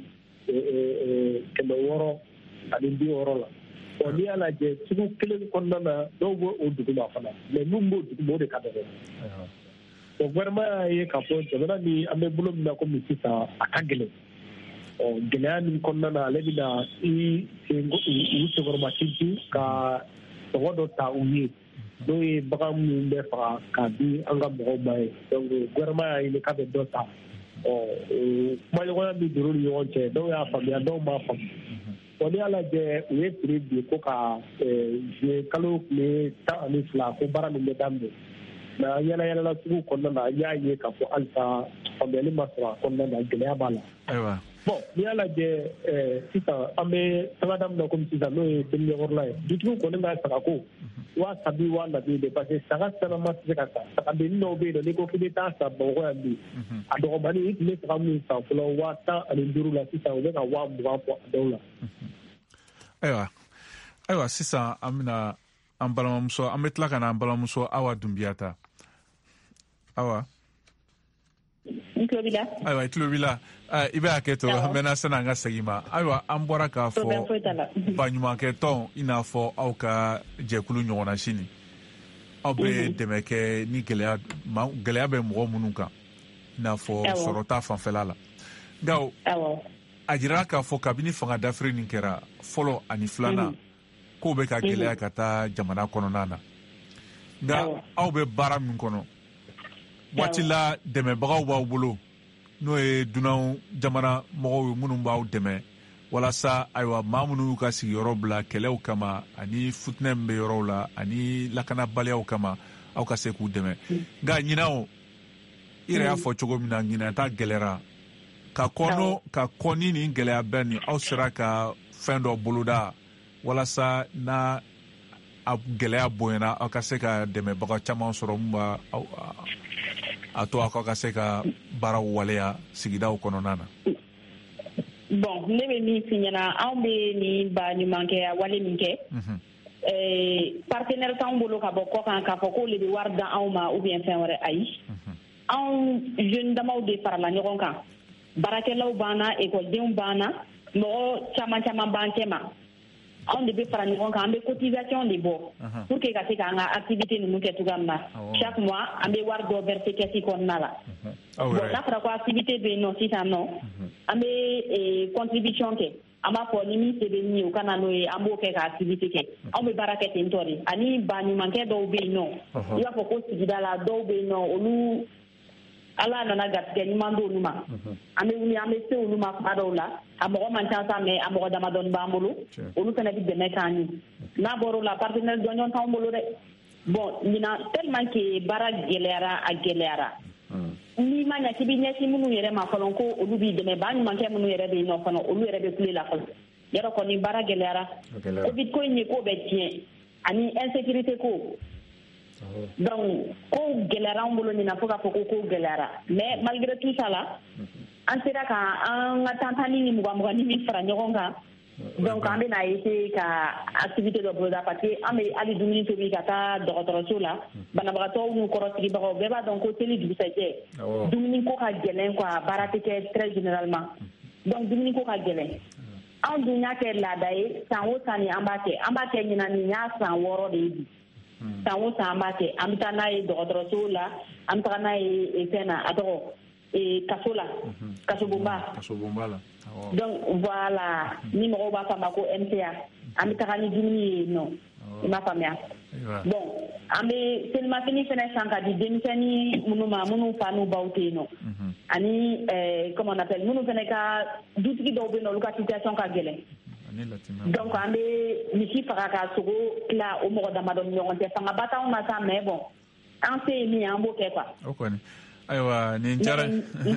600 ani 60 la bon n'i y'a lajɛ sugu kelen kɔnɔna na dɔw b'o o dugu ma fana mais min b'o dugu ma o de ka dɔgɔ bon gouvernement y'a ye k'a fɔ jamana ni an bɛ bolo min na komi sisan a ka gɛlɛn gɛlɛya nin kɔnɔna na ale bɛna u cɛkɔrɔba tintin ka tɔgɔ dɔ ta u ye n'o ye bagan minnu bɛ faga k'a di an ka mɔgɔw ma ye donc gouvernement y'a ɲini k'a bɛ dɔ ta kumaɲɔgɔnya bɛ don u ni ɲɔgɔn cɛ dɔw y'a faamuya dɔw m'a faamu n'i y'a lajɛ u ye prix bi ko ka juillet kalo tile 12 ko baara min bɛ daminɛ mais an yɛlɛyɛlɛla sugu kɔnɔna na an y'a ye k'a fɔ halisa faamuyali ma sɔrɔ a kɔnɔna na gɛlɛya b'a la. Ayiwa. Bon n'i y'a lajɛ sisan an bɛ taga daminɛ komi sisan n'o ye denmisɛnkɔrɔla ye dutigiw kɔni ka sagako waa sabi waa nabi de parce que saga sanama tɛ se ka sa sagadennin dɔw bɛ yen nɔ n'i ko k'i bɛ taa san Bamakɔ yan bi a dɔgɔmanin i tun bɛ saga min san fɔlɔ 15,000 la sisan u bɛ ka 20,000 fɔ a dɔw la. Ayiwa sisan an bɛna an balimamuso an bɛ tila ka na an balimamuso Awa Dunbiyata. Awa. Ayiwa i tulo b'i la i bɛ hakɛ to an bɛna sani an ka segin ma ayiwa an bɔra k'a fɔ baɲumankɛ i n'a fɔ aw ka jɛkulu ɲɔgɔnna sini aw bɛ dɛmɛ kɛ ni gɛlɛya bɛ mɔgɔ minnu kan i n'a fɔ sɔrɔta fanfɛla la nka a jira k'a fɔ kabini fanga dafiri nin kɛra fɔlɔ ani filanan k'o bɛ ka gɛlɛya ka taa jamana kɔnɔna na nka aw bɛ baara min kɔnɔ waati la dɛmɛbagaw b'aw bolo n'o ye dunan jamana mɔgɔw ye minnu b'aw dɛmɛ walasa ayiwa maa minnu y'u ka sigiyɔrɔ bila kɛlɛw kama ani futinɛ min bɛ yɔrɔw la ani lakanabaliyaw kama aw ka se k'u dɛmɛ nka ɲinan i yɛrɛ y'a fɔ cogo min na ɲinan ta gɛlɛra ka kɔ ni nin gɛlɛya bɛɛ nin aw sera ka fɛn dɔ boloda walasa n'a a gɛlɛya bonyana aw ka se ka dɛmɛbaga caman sɔrɔ mun b'a a to aw ka se ka baaraw waleya sigidaw kɔnɔna na. Bon ne bɛ min f'i ɲɛna anw bɛ nin baɲumankɛya wale min kɛ partenaire t'anw bolo ka bɔ kɔ kan k'a fɔ k'olu bɛ wari da anw ma ou bien fɛn wɛrɛ ayi anw jeune damaw de farala ɲɔgɔn kan baarakɛlaw b'an na ekɔlidenw b'an na mɔgɔ caman caman b'an cɛ ma anw de bɛ fara ɲɔgɔn kan an bɛ cotisation de bɔ pour que ka se k'an ka activité ninnu kɛ cogoya min na chaque mois an bɛ wari dɔ verser caisse kɔnɔna la bon n'a fɔra ko activité bɛ yen nɔ sisan nɔ an bɛ contribution kɛ an b'a fɔ ni min se bɛ min ye u ka na n'o ye an b'o kɛ ka activité kɛ anw bɛ baara kɛ ten tɔ de ani baɲumankɛ dɔw bɛ yen nɔ i b'a fɔ ko sigida la dɔw bɛ yen nɔ olu ala nana garisɛgɛ ɲuman d'olu ma an bɛ wuli an bɛ se olu ma kuma dɔw la a mɔgɔ man ca sa mais a mɔgɔ damadɔni b'an bolo olu fana bɛ dɛmɛ k'an ye n'a bɔra o la partenaire jɔnjɔn t'anw bolo dɛ bon ɲinan tellement que baara gɛlɛyara a gɛlɛyara n'i ma ɲɛ k'i bɛ ɲɛsin minnu yɛrɛ ma fɔlɔ ko olu b'i dɛmɛ baɲumankɛ minnu yɛrɛ bɛ yen nɔ fana olu yɛrɛ bɛ kule la fɔlɔ yɔrɔ kɔni baara gɛlɛyara covid ko in ye ko bɛɛ tiɲɛ ani insécurité ko donc ko gɛlɛyara an bolo ɲinan fo k'a fɔ ko gɛlɛyara mais malgré tout ça la an sera ka an ka tantani ni mugan-mugan min fara ɲɔgɔn kan donc an bɛna essayer ka activité dɔ boloda parce que an bɛ hali dumuni tobi ka taa dɔgɔtɔrɔso la banabagatɔw n'u kɔrɔsigibagaw bɛɛ b'a dɔn ko seli dugusɛjɛ dumuni ko ka gɛlɛn quoi baara tɛ kɛ très généralement donc dumuni ko ka gɛlɛn anw dun y'a kɛ laada ye san o san ni an b'a kɛ ɲinan nin y'a san 6 de ye bi san o san an b'a kɛ an bɛ taa n'a ye dɔgɔtɔrɔso la an bɛ taga n'a ye fɛn na a tɔgɔ kaso la kasobonba la donc voilà ni mɔgɔw b'a fɔ a ma ko MCA an bɛ taga ni dumuni ye nɔ i m'a faamuya bon an bɛ selimafini fana san ka di denmisɛnnin minnu ma minnu fa n'u baw tɛ yen nɔ ani comment on appelle minnu fana ka dutigi dɔw bɛ yen nɔ olu ka situation ka gɛlɛn donc an bɛ misi faga ka sogo tila o mɔgɔ damadɔ ni ɲɔgɔn cɛ fangaba t'anw na sa mais bon an se ye min ye an b'o kɛ quoi. O kɔni ayiwa nin diyara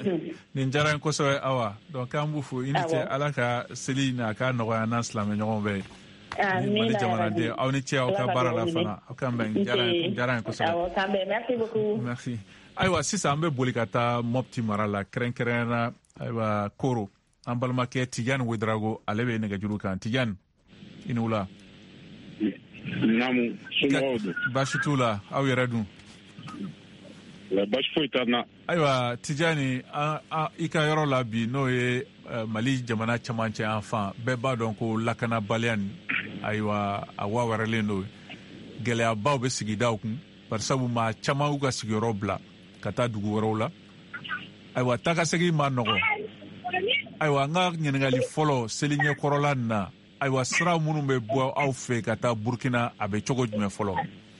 n kosɛbɛ Awa donc an b'u fo i ni ce ala ka seli n'a ka nɔgɔya n'an silamɛ ɲɔgɔn bɛɛ ye Mali jamanaden aw ni ce aw ka baara la fana aw kan bɛn diyara n kosɛbɛ merci beaucoup. Merci ayiwa sisan an bɛ boli ka taa Mopti mara la kɛrɛnkɛrɛnnenya ayiwa Koro an balimakɛ Tijani Wederago ale bɛ nɛgɛjuru kan Tijani i ni wula. Naamu somɔgɔw don. Baasi t'u la aw yɛrɛ dun. Baasi foyi t'an na. Ayiwa Tijani i ka yɔrɔ la bi n'o ye Mali jamana camancɛ yan fan bɛɛ b'a dɔn ko lakanabaliya nin ayiwa a wawɛrɛlen don gɛlɛyabaw bɛ sigidaw kun barisabu maa caman y'u ka sigiyɔrɔ bila ka taa dugu wɛrɛw la ayiwa tagasegin ma nɔgɔ ayiwa nga ɲiningali fɔlɔ seliɲɛ kɔrɔla na ayiwa sira minnu bɛ bɔ aw fɛ ka taa Burkina a bɛ cogo jumɛn fɔlɔ?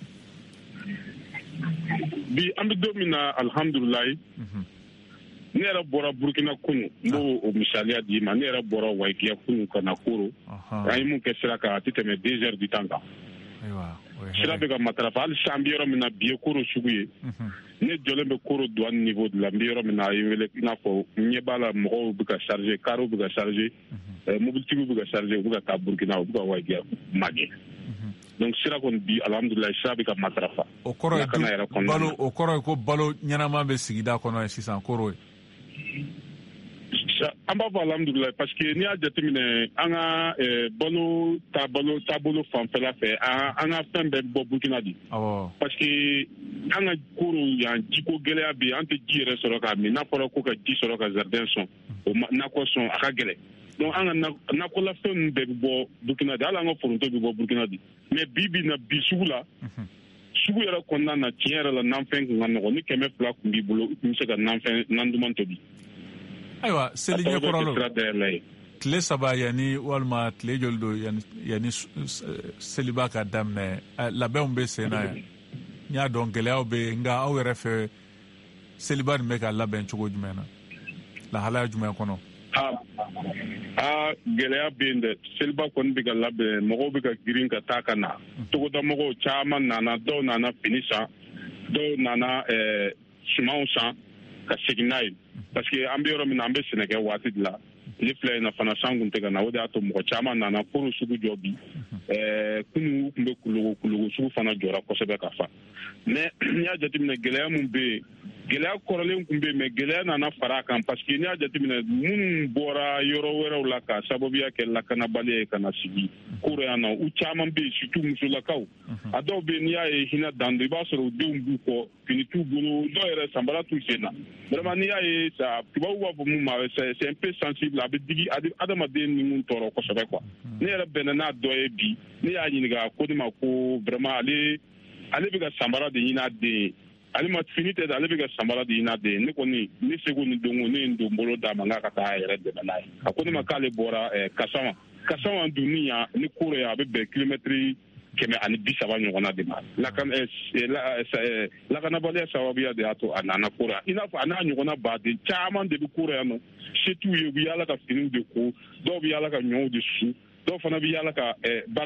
Bi an bɛ don min na alhamdulilayi ne yɛrɛ bɔra Burkina kunu n b'o o misaliya d'i ma. Ne yɛrɛ bɔra Wayikiya kunu ka na Koro an ye mun kɛ sira kan a tɛ tɛmɛ 2 heures du temps kan. Sira bɛ ka matarafa hali sisan an bɛ yɔrɔ min na bi ye Koro sugu ye ne jɔlen bɛ Koro douane niveau de la n bɛ yɔrɔ min na a ye wele i n'a fɔ n ɲɛ b'a la mɔgɔw bɛ ka charger karew bɛ ka charger mobilitigiw bɛ ka charger u bɛ ka taa Burkina u bɛ ka Wayikiya magɛn. Donc sira kɔni bi alhamdulilayi sira bɛ ka matarafa. O kɔrɔ ye ko balo ɲɛnama bɛ sigida kɔnɔ ye sisan Koro ye. An b'a fɔ alhamdulilayi parce que n'i y'a jateminɛ an ka balo taabolo fanfɛla fɛ an ka fɛn bɛɛ bɔ Burkina de. Parce que an ka Koro yan jiko gɛlɛya bɛ yen an tɛ ji yɛrɛ sɔrɔ k'a min n'a fɔra ko ka ji sɔrɔ ka jardin sɔn o nakɔ sɔn a ka gɛlɛn. Donc an ka nakɔlafɛn ninnu bɛɛ bɛ bɔ Burkina de hali an ka foronto bɛ bɔ Burkina de mais bi sugu la sugu yɛrɛ kɔnɔna na tiɲɛ yɛrɛ la nanfɛn kun ka nɔgɔ ni 200 kun b'i bolo i tun bɛ se ka nan duman tobi. Ayiwa seliɲɛ kɔrɔlaw tile 3 yanni walima tile joli don yanni seliba ka daminɛ labɛnw bɛ sen na yan n y'a dɔn gɛlɛyaw bɛ yen nka aw yɛrɛ fɛ seliba nin bɛ ka labɛn cogo jumɛn na lahalaya jumɛn kɔnɔ? Gɛlɛya bɛ yen dɛ seliba kɔni bɛ ka labɛn mɔgɔw bɛ ka girin ka taa ka na togoda mɔgɔw caman nana dɔw nana fini san dɔw nana sumanw san ka segin n'a ye parce que an bɛ yɔrɔ min na an bɛ sɛnɛ kɛ waati de la ne filɛ yen na fana san kun tɛ ka na o de y'a to mɔgɔ caman nana Koro sugu jɔ bi kunu tun bɛ kulogo sugu fana jɔra kosɛbɛ ka fa mais n'i y'a jateminɛ gɛlɛya mun bɛ yen gɛlɛya kɔrɔlen kun bɛ yen mais gɛlɛya nana fara a kan parce que n'i y'a jateminɛ minnu bɔra yɔrɔ wɛrɛw la ka sababuya kɛ lakanabaliya ye ka na sigi Koro yan nɔ u caman bɛ yen surtout musolakaw a dɔw bɛ yen n'i y'a ye hinɛ dan don i b'a sɔrɔ u denw b'u kɔ fini t'u bolo dɔw yɛrɛ sanbara t'u sen na vraiment n'i y'a ye tubabuw b'a fɔ mun ma c'est un peu sensible a bɛ digi adamaden ni mun tɔɔrɔ kosɛbɛ quoi ne yɛrɛ bɛnna n'a dɔ ye bi ne y'a ɲininka ko ne ma ko vraiment ale bɛ ka sanbara de ɲini a den ye ale ma fini tɛ ale bɛ ka sanbara de ɲini a den ye ne kɔni ne seko ni donko ne ye n don bolo d'a ma n k'a ka taa a yɛrɛ dɛmɛ n'a ye a ko ne ma k'ale bɔra Kasawa dunni yan ni Koro ye a bɛ bɛn kilomɛtiri 130 ɲɔgɔnna de ma lakanabaliya sababuya de y'a to a nana Koro yan i n'a fɔ a n'a ɲɔgɔnna baden caman de bɛ Koro yan nɔ se t'u ye u bɛ yaala ka finiw de ko dɔw bɛ yaala ka ɲɔw de su dɔw fana bɛ yaala ka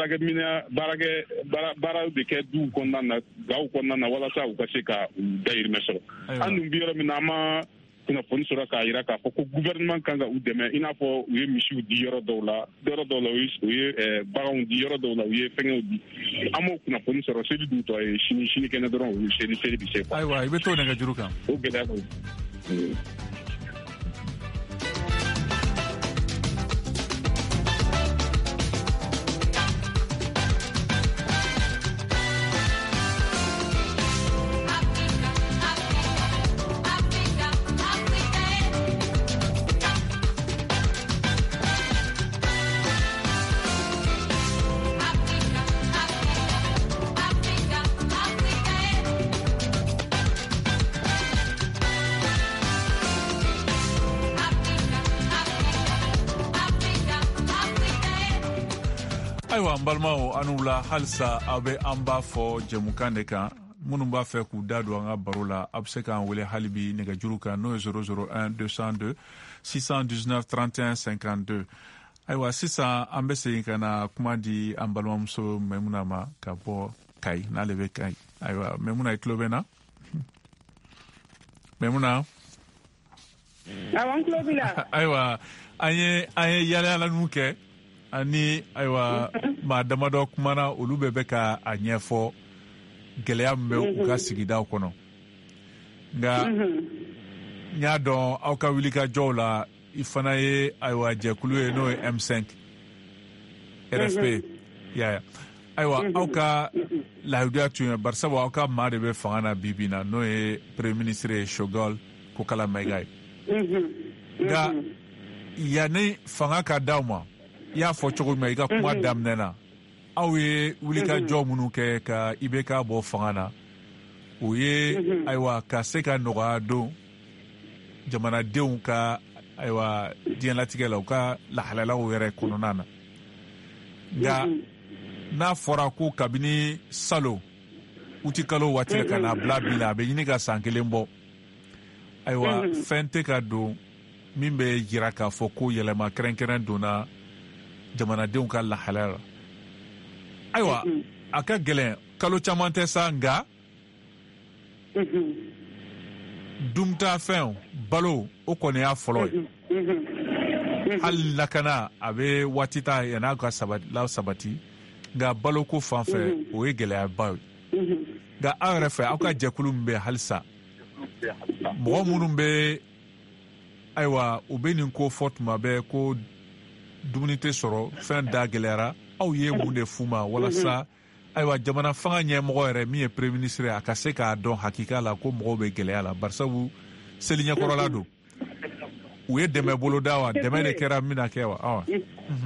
baara de kɛ duw kɔnɔna na gaw kɔnɔna na walasa u ka se ka dayirimɛ sɔrɔ an dun bɛ yɔrɔ min na an ma kunnafoni sɔrɔ k'a jira k'a fɔ ko gouvernement kan ka u dɛmɛ i n'a fɔ u ye misiw di yɔrɔ dɔw la u ye baganw di yɔrɔ dɔw la u ye fɛngɛw di an m'o kunnafoni sɔrɔ seli dun tɔ ye sini kɛnɛ dɔrɔn u ye seli bɛ se. Ayiwa i bɛ t'o nɛgɛjuru kan o gɛlɛya kɔni. Ayiwa n balimaw an wula halisa aw bɛ an b'a fɔ jɛmukan de kan minnu b'a fɛ k'u da don an ka baro la a bɛ se k'an wele hali bi nɛgɛjuru kan n'o ye 001 202 619 31 52 ayiwa sisan an bɛ segin ka na kuma di an balimamuso Memuna ma ka bɔ Kayi n'ale bɛ Kayi ayiwa Memuna i tulo bɛ na Memuna awɔ n tulo b'i la ayiwa an ye yaala-yaala kɛ ani ayiwa maa damadɔ kumana olu bɛɛ bɛ ka a ɲɛfɔ gɛlɛya min bɛ u ka sigidaw kɔnɔ nka n y'a dɔn aw ka wulikajɔw la i fana ye ayiwa jɛkulu ye n'o ye M5 RFP yaya ayiwa aw ka lahiduya tun ye bari sabu aw ka maa de bɛ fanga na bi na n'o ye premier ministre ye Shogol Kokala Mayiga ye nka yanni fanga ka d'aw ma i y'a fɔ cogo min i ka kuma daminɛ na aw ye wulikajɔ minnu kɛ ka IBK bɔ fanga na o ye ayiwa ka se ka nɔgɔya don jamanadenw ka ayiwa diɲɛlatigɛ la u ka lahalalaw yɛrɛ kɔnɔna na nka n'a fɔra ko kabini salo uti kalo waati la ka na bila bi la a bɛ ɲini ka san 1 bɔ ayiwa fɛn tɛ ka don min bɛ jira k'a fɔ ko yɛlɛma kɛrɛnkɛrɛn donna jamanadenw ka lahalaya la ayiwa a ka gɛlɛn kalo caman tɛ sa nka dumtafɛnw balo o kɔni y'a fɔlɔ ye hali lakana a bɛ waati ta yan'a ka sabati nka baloko fan fɛ o ye gɛlɛyaba ye nka aw yɛrɛ fɛ aw ka jɛkulu min bɛ halisa mɔgɔ minnu bɛ ayiwa u bɛ nin ko fɔ tuma bɛɛ ko dumuni tɛ sɔrɔ fɛn da gɛlɛyara aw ye mun de f'u ma walasa ayiwa jamana fanga ɲɛmɔgɔ yɛrɛ min ye premier ministre a ka se k'a dɔn hakika la ko mɔgɔw bɛ gɛlɛya la barisabu seli ɲɛkɔrɔla don u ye dɛmɛ boloda wa dɛmɛ de kɛra min na kɛ wa awa i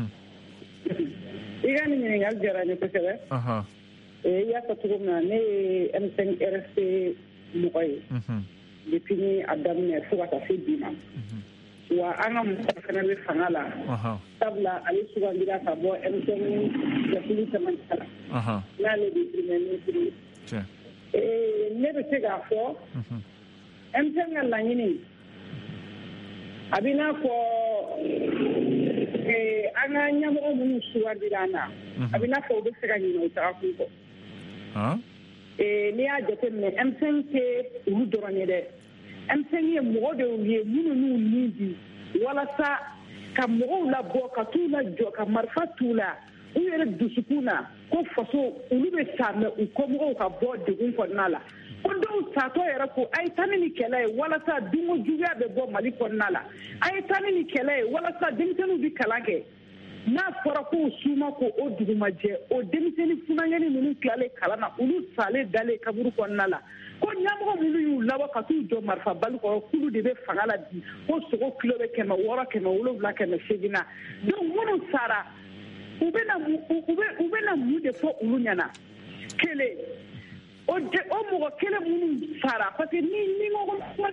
ka nin ɲininkali diyara n ye kosɛbɛ i y'a fɔ cogo min na ne ye M5 RFP mɔgɔ ye depuis ni a daminɛ fo ka taa se bi ma wa an ka mɔgɔ fana bɛ fanga la sabula ale sugandira ka bɔ M5 jɛkulu cɛmancɛ la n'ale de premier ministre ne bɛ se k'a fɔ M5 ka laɲini a bɛ n'a fɔ an ka ɲɛmɔgɔ minnu sugandira an na a bɛ n'a fɔ u bɛ se ka ɲinɛ u taga kun kɔ n'i y'a jateminɛ M5 tɛ olu dɔrɔn ye dɛ M5 ye mɔgɔ dɔw ye minnu n'u ni di walasa ka mɔgɔw labɔ ka t'u lajɔ ka marifa t'u la u yɛrɛ dusukun na ko faso olu bɛ sa mɛ u kɔmɔgɔw ka bɔ degun kɔnɔna la ko dɔw satɔ yɛrɛ ko a ye taa ni kɛlɛ ye walasa dunko juguya bɛ bɔ Mali kɔnɔna la a ye taa ni kɛlɛ ye walasa denmisɛnninw bɛ kalan kɛ n'a fɔra ko suma ko o dugumajɛ o denmisɛnnin funanŋɛni ninnu tilalen kalan na olu salen dalen kaburu kɔnɔna la ko ɲɛmɔgɔ minnu y'u labɔ ka t'u jɔ marifa bali kɔrɔ k'olu de bɛ fanga la bi ko sogo kilo bɛ 600, 700, 800 na donc minnu sara u bɛna mun de fɔ olu ɲɛna kelen o mɔgɔ kelen minnu sara parce que ni ko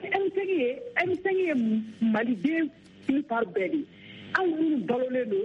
M5 ye maliden plupart bɛɛ de anw minnu balolen don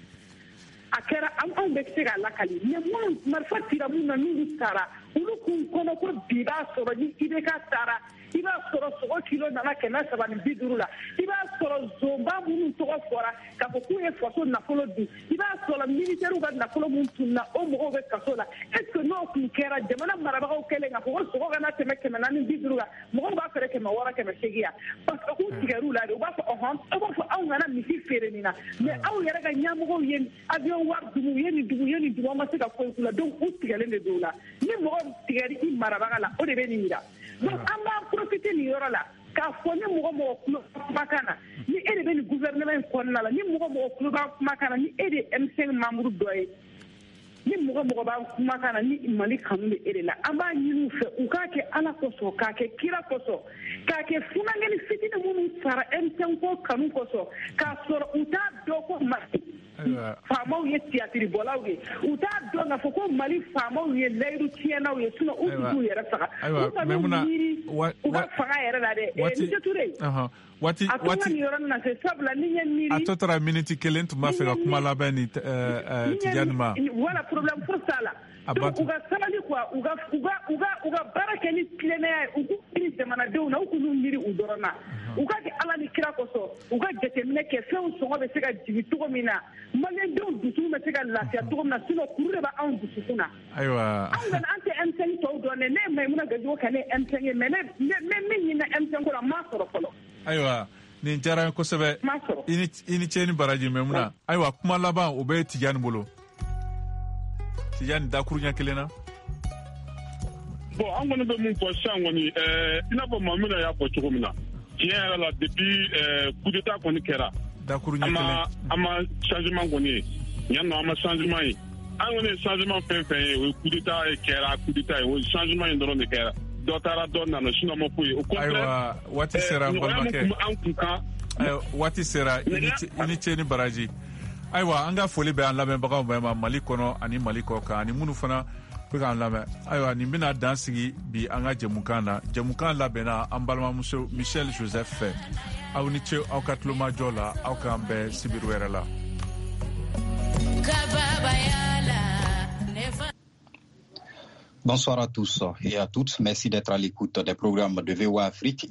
a kɛra anw bɛ se k'a lakali mais minnu marifa cira minnu na n'olu sara olu kun kɔnɔ ko bi b'a sɔrɔ ni IBK sara i b'a sɔrɔ sogo kilo nana 350 la i b'a sɔrɔ zonba minnu tɔgɔ fɔra k'a fɔ k'u ye faso nafolo dun i b'a sɔrɔ militaires ka nafolo minnu tunna o mɔgɔw bɛ kaso la est ce que n'o kun kɛra jamana marabagaw kɛlen k'a fɔ ko sogo kana tɛmɛ 450 kan mɔgɔw b'a feere 600, 800 yan parce que u tigɛr'u la de u b'a fɔ aw b'a fɔ anw kana misi feere nin na mais aw yɛrɛ ka ɲɛmɔgɔw ye avion wari dugu u ye nin dugu an ma se ka foyi k'u la donc u tigɛlen de don u la ni mɔgɔ tigɛri i marabaga la o de bɛ nin yira donc an b'a profiter nin yɔrɔ la k'a fɔ ni mɔgɔ tulo kumakan na ni e de bɛ nin gouvernement in kɔnɔna la ni mɔgɔ tulo b'a kumakan na ni e de ye M5 membre dɔ ye ni mɔgɔ b'a kumakan na ni Mali kanu bɛ e de la an b'a ɲini u fɛ u k'a kɛ Ala kosɔn k'a kɛ kira kosɔn k'a kɛ funanŋɛni fitinin minnu sara M5 ko kanu kosɔn k'a sɔrɔ u t'a dɔn ko Mali faamaw ye tiyatiribɔlaw ye u t'a dɔn k'a fɔ ko Mali faamaw ye layiru tiɲɛnaw ye sinon u t'u yɛrɛ faga u ka miiri u ka fanga yɛrɛ la dɛ Monsieur Touré a to nin yɔrɔ na se sabula ni ɲɛ miiri a tɔ tora miniti 1 tun b'a fɛ ka kuma labɛn ni Tijani ma voilà problème foyi t'a la donc u ka sabali quoi u ka baara kɛ ni tilennenya ye u k'u miiri jamanadenw na u k'u miiri u dɔrɔn na u ka kɛ Ala ni kira kosɔn u ka jateminɛ kɛ fɛnw sɔngɔ bɛ se ka jigin cogo min na maliyɛndenw dusukun bɛ se ka lafiya cogo min na sinon kuru de b'anw dusukun na ayiwa anw kɔni an tɛ M5 tɔw dɔn dɛ ne ye Mayimuna Gajigo ka ne ye M5 ye mais ne min ɲinina M5 ko la n m'a sɔrɔ fɔlɔ ayiwa nin diyara n ye kosɛbɛ i ni ce ni baraji Maimuna ayiwa kuma laban o bɛ Tijani bolo Tijani dakuru ɲɛ 1 na bon an kɔni bɛ mun fɔ sisan kɔni i n'a fɔ Maimuna y'a fɔ cogo min na tiɲɛ yɛrɛ la depuis coup d'état kɔni kɛra dakuru ɲɛ 1 an ma changement kɔni ye yanni an ma changement ye an kɔni ye changement fɛn fɛn ye o ye coup d'état kɛra coup d'état ye o ye changement in dɔrɔn de kɛra dɔ taara dɔ nana sinon ma foyi ye o ayiwa waati sera n balimakɛ waati sera i ni ce ni baraji ayiwa an ka foli bɛ an lamɛnbagaw bɛɛ ma Mali kɔnɔ ani Mali kɔ kan ani minnu fana Pekan lamɛn ayiwa nin bɛna dan sigi bi an ka jɛmukan na jɛmukan labɛnna an balimamuso Michel Joseph fɛ aw ni ce aw ka tulomajɔ la aw k'an bɛn sibiri wɛrɛ la. Bonsoir à tous et à toutes. Merci d'être à l'écoute des programmes de VOA Afrique.